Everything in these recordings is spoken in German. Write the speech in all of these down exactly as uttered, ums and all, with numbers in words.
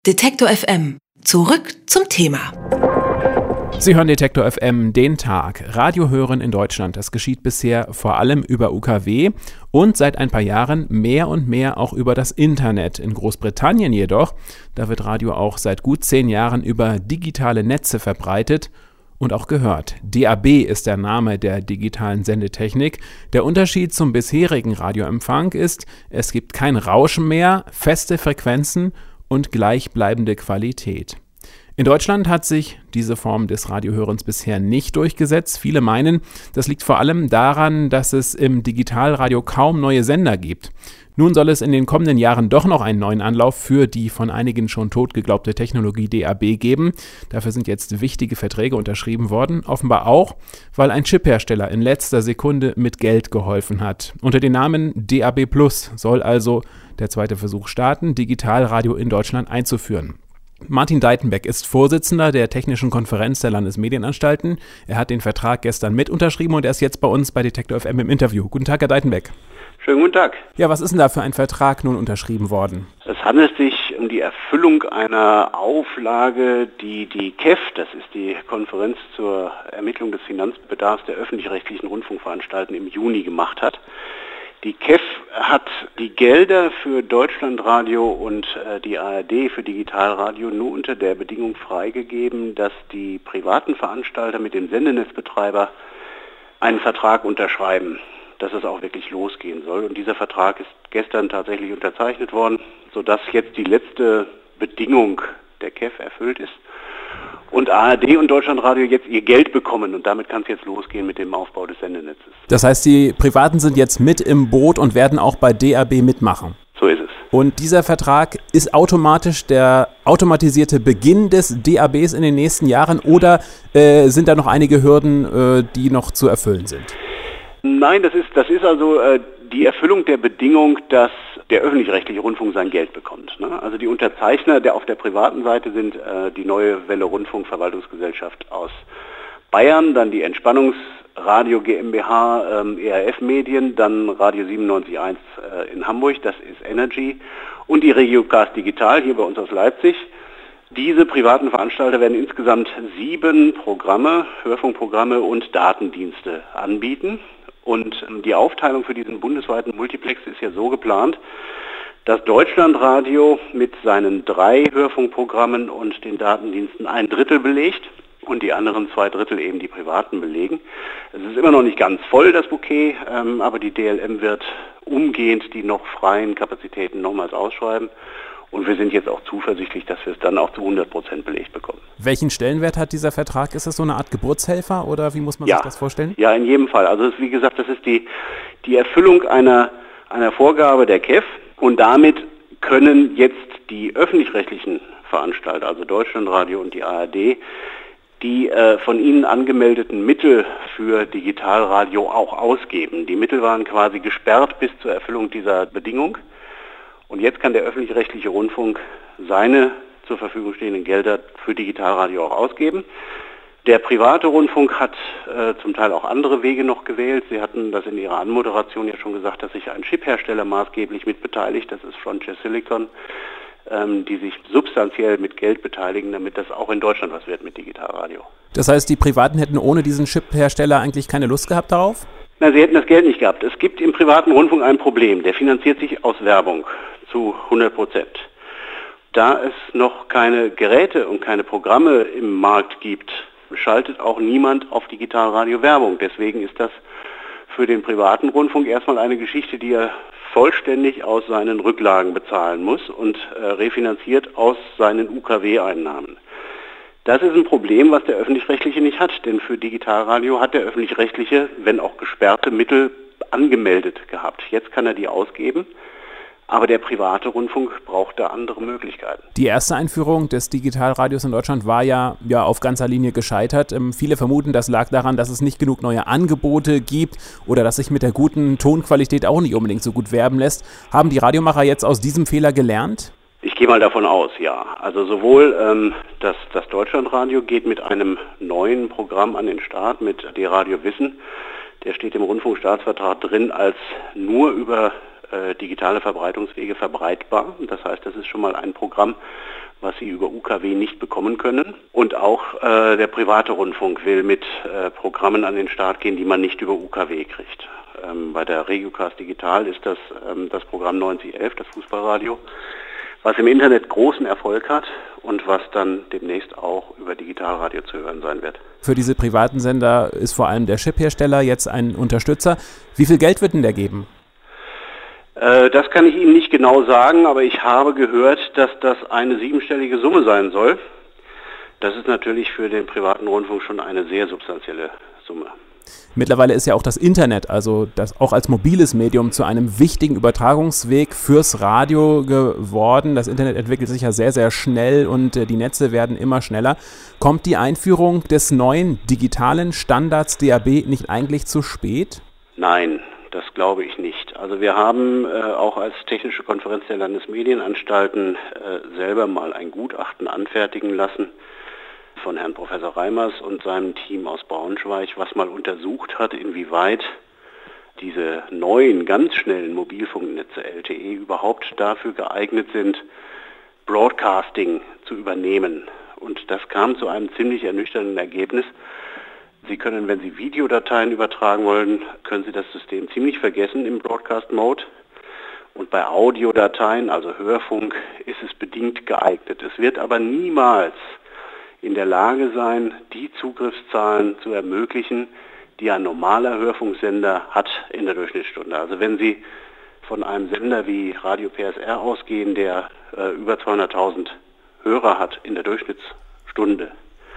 Detektor F M. Zurück zum Thema. Sie hören Detektor F M, den Tag. Radio hören in Deutschland. Das geschieht bisher vor allem über U K W und seit ein paar Jahren mehr und mehr auch über das Internet. In Großbritannien jedoch, da wird Radio auch seit gut zehn Jahren über digitale Netze verbreitet und auch gehört. D A B ist der Name der digitalen Sendetechnik. Der Unterschied zum bisherigen Radioempfang ist, es gibt kein Rauschen mehr, feste Frequenzen und gleichbleibende Qualität. In Deutschland hat sich diese Form des Radiohörens bisher nicht durchgesetzt. Viele meinen, das liegt vor allem daran, dass es im Digitalradio kaum neue Sender gibt. Nun soll es in den kommenden Jahren doch noch einen neuen Anlauf für die von einigen schon tot geglaubte Technologie D A B geben. Dafür sind jetzt wichtige Verträge unterschrieben worden. Offenbar auch, weil ein Chiphersteller in letzter Sekunde mit Geld geholfen hat. Unter dem Namen D A B Plus soll also der zweite Versuch starten, Digitalradio in Deutschland einzuführen. Martin Deitenbeck ist Vorsitzender der Technischen Konferenz der Landesmedienanstalten. Er hat den Vertrag gestern mit unterschrieben und er ist jetzt bei uns bei Detektor F M im Interview. Guten Tag, Herr Deitenbeck. Schönen guten Tag. Ja, was ist denn da für ein Vertrag nun unterschrieben worden? Es handelt sich um die Erfüllung einer Auflage, die die K E F, das ist die Konferenz zur Ermittlung des Finanzbedarfs der öffentlich-rechtlichen Rundfunkveranstalten, im Juni gemacht hat. Die K E F hat die Gelder für Deutschlandradio und äh, die A R D für Digitalradio nur unter der Bedingung freigegeben, dass die privaten Veranstalter mit dem Sendenetzbetreiber einen Vertrag unterschreiben, dass es auch wirklich losgehen soll. Und dieser Vertrag ist gestern tatsächlich unterzeichnet worden, sodass jetzt die letzte Bedingung der K E F erfüllt ist und A R D und Deutschlandradio jetzt ihr Geld bekommen und damit kann es jetzt losgehen mit dem Aufbau des Sendenetzes. Das heißt, die Privaten sind jetzt mit im Boot und werden auch bei D A B mitmachen? So ist es. Und dieser Vertrag ist automatisch der automatisierte Beginn des D A Bs in den nächsten Jahren oder äh, sind da noch einige Hürden, äh, die noch zu erfüllen sind? Nein, das ist, das ist also äh, die Erfüllung der Bedingung, dass der öffentlich-rechtliche Rundfunk sein Geld bekommt. Ne? Also die Unterzeichner, der auf der privaten Seite sind äh, die Neue Welle Rundfunk Verwaltungsgesellschaft aus Bayern, dann die Entspannungsradio GmbH, ähm, E R F Medien, dann Radio siebenundneunzig Komma eins äh, in Hamburg, das ist Energy, und die Regiocast Digital hier bei uns aus Leipzig. Diese privaten Veranstalter werden insgesamt sieben Programme, Hörfunkprogramme und Datendienste anbieten. Und die Aufteilung für diesen bundesweiten Multiplex ist ja so geplant, dass Deutschlandradio mit seinen drei Hörfunkprogrammen und den Datendiensten ein Drittel belegt und die anderen zwei Drittel eben die privaten belegen. Es ist immer noch nicht ganz voll, das Bouquet, ähm, aber die D L M wird umgehend die noch freien Kapazitäten nochmals ausschreiben. Und wir sind jetzt auch zuversichtlich, dass wir es dann auch zu hundert Prozent belegt bekommen. Welchen Stellenwert hat dieser Vertrag? Ist das so eine Art Geburtshelfer oder wie muss man ja. sich das vorstellen? Ja, in jedem Fall. Also wie gesagt, das ist die, die Erfüllung einer, einer Vorgabe der K E F und damit können jetzt die öffentlich-rechtlichen Veranstalter, also Deutschlandradio und die A R D, die äh, von ihnen angemeldeten Mittel für Digitalradio auch ausgeben. Die Mittel waren quasi gesperrt bis zur Erfüllung dieser Bedingung. Und jetzt kann der öffentlich-rechtliche Rundfunk seine zur Verfügung stehenden Gelder für Digitalradio auch ausgeben. Der private Rundfunk hat äh, zum Teil auch andere Wege noch gewählt. Sie hatten das in Ihrer Anmoderation ja schon gesagt, dass sich ein Chiphersteller maßgeblich mit beteiligt. Das ist Frontier Silicon, ähm, die sich substanziell mit Geld beteiligen, damit das auch in Deutschland was wird mit Digitalradio. Das heißt, die Privaten hätten ohne diesen Chiphersteller eigentlich keine Lust gehabt darauf? Na, sie hätten das Geld nicht gehabt. Es gibt im privaten Rundfunk ein Problem. Der finanziert sich aus Werbung zu hundert Prozent. Da es noch keine Geräte und keine Programme im Markt gibt, schaltet auch niemand auf Digitalradio Werbung. Deswegen ist das für den privaten Rundfunk erstmal eine Geschichte, die er vollständig aus seinen Rücklagen bezahlen muss und äh, refinanziert aus seinen U K W-Einnahmen. Das ist ein Problem, was der Öffentlich-Rechtliche nicht hat, denn für Digitalradio hat der Öffentlich-Rechtliche, wenn auch gesperrte Mittel, angemeldet gehabt. Jetzt kann er die ausgeben, aber der private Rundfunk braucht da andere Möglichkeiten. Die erste Einführung des Digitalradios in Deutschland war ja, ja auf ganzer Linie gescheitert. Ähm, viele vermuten, das lag daran, dass es nicht genug neue Angebote gibt oder dass sich mit der guten Tonqualität auch nicht unbedingt so gut werben lässt. Haben die Radiomacher jetzt aus diesem Fehler gelernt? Ich gehe mal davon aus, ja. Also sowohl ähm, das, das Deutschlandradio geht mit einem neuen Programm an den Start, mit D-Radio Wissen. Der steht im Rundfunkstaatsvertrag drin als nur über äh, digitale Verbreitungswege verbreitbar. Das heißt, das ist schon mal ein Programm, was Sie über U K W nicht bekommen können. Und auch äh, der private Rundfunk will mit äh, Programmen an den Start gehen, die man nicht über U K W kriegt. Ähm, bei der Regiocast Digital ist das ähm, das Programm neunzig elf, das Fußballradio, was im Internet großen Erfolg hat und was dann demnächst auch über Digitalradio zu hören sein wird. Für diese privaten Sender ist vor allem der Chiphersteller jetzt ein Unterstützer. Wie viel Geld wird denn der geben? Äh, das kann ich Ihnen nicht genau sagen, aber ich habe gehört, dass das eine siebenstellige Summe sein soll. Das ist natürlich für den privaten Rundfunk schon eine sehr substanzielle Summe. Mittlerweile ist ja auch das Internet, also das auch als mobiles Medium, zu einem wichtigen Übertragungsweg fürs Radio geworden. Das Internet entwickelt sich ja sehr, sehr schnell und äh, die Netze werden immer schneller. Kommt die Einführung des neuen digitalen Standards D A B nicht eigentlich zu spät? Nein, das glaube ich nicht. Also wir haben äh, auch als Technische Konferenz der Landesmedienanstalten äh, selber mal ein Gutachten anfertigen lassen von Herrn Professor Reimers und seinem Team aus Braunschweig, was mal untersucht hat, inwieweit diese neuen, ganz schnellen Mobilfunknetze L T E überhaupt dafür geeignet sind, Broadcasting zu übernehmen. Und das kam zu einem ziemlich ernüchternden Ergebnis. Sie können, wenn Sie Videodateien übertragen wollen, können Sie das System ziemlich vergessen im Broadcast-Mode. Und bei Audiodateien, also Hörfunk, ist es bedingt geeignet. Es wird aber niemals in der Lage sein, die Zugriffszahlen zu ermöglichen, die ein normaler Hörfunksender hat in der Durchschnittsstunde. Also wenn Sie von einem Sender wie Radio P S R ausgehen, der äh, über zweihunderttausend Hörer hat in der Durchschnittsstunde,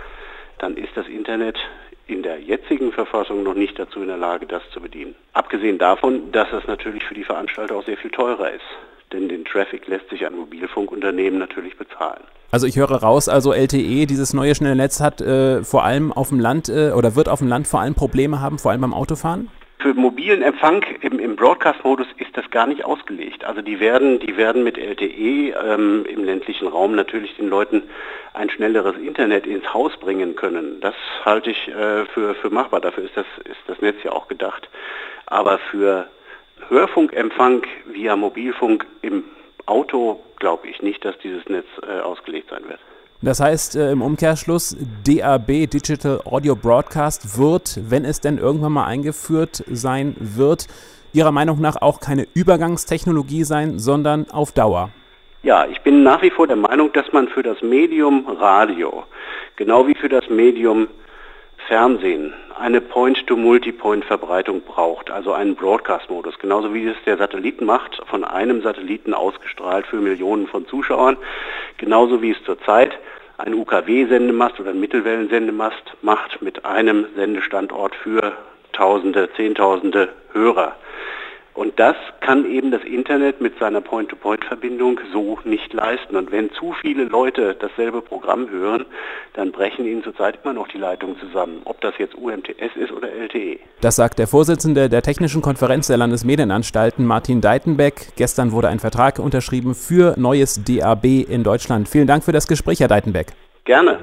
dann ist das Internet in der jetzigen Verfassung noch nicht dazu in der Lage, das zu bedienen. Abgesehen davon, dass es natürlich für die Veranstalter auch sehr viel teurer ist. Denn den Traffic lässt sich ein Mobilfunkunternehmen natürlich bezahlen. Also ich höre raus, also L T E, dieses neue schnelle Netz, hat äh, vor allem auf dem Land äh, oder wird auf dem Land vor allem Probleme haben, vor allem beim Autofahren? Für mobilen Empfang im, im Broadcast-Modus ist das gar nicht ausgelegt. Also die werden, die werden mit L T E ähm, im ländlichen Raum natürlich den Leuten ein schnelleres Internet ins Haus bringen können. Das halte ich äh, für, für machbar. Dafür ist das, ist das Netz ja auch gedacht. Aber für Hörfunkempfang via Mobilfunk im Auto glaube ich nicht, dass dieses Netz äh, ausgelegt sein wird. Das heißt äh, im Umkehrschluss, D A B, Digital Audio Broadcast, wird, wenn es denn irgendwann mal eingeführt sein wird, Ihrer Meinung nach auch keine Übergangstechnologie sein, sondern auf Dauer? Ja, ich bin nach wie vor der Meinung, dass man für das Medium Radio, genau wie für das Medium Fernsehen, eine Point-to-Multipoint-Verbreitung braucht, also einen Broadcast-Modus, genauso wie es der Satellit macht, von einem Satelliten ausgestrahlt für Millionen von Zuschauern, genauso wie es zurzeit ein U K W-Sendemast oder ein Mittelwellensendemast macht mit einem Sendestandort für Tausende, Zehntausende Hörer. Und das kann eben das Internet mit seiner Point-to-Point-Verbindung so nicht leisten. Und wenn zu viele Leute dasselbe Programm hören, dann brechen ihnen zurzeit immer noch die Leitungen zusammen, ob das jetzt U M T S ist oder L T E. Das sagt der Vorsitzende der Technischen Konferenz der Landesmedienanstalten, Martin Deitenbeck. Gestern wurde ein Vertrag unterschrieben für neues D A B in Deutschland. Vielen Dank für das Gespräch, Herr Deitenbeck. Gerne.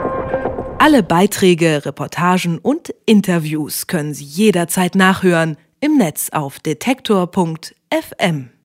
Alle Beiträge, Reportagen und Interviews können Sie jederzeit nachhören im Netz auf detektor punkt f m.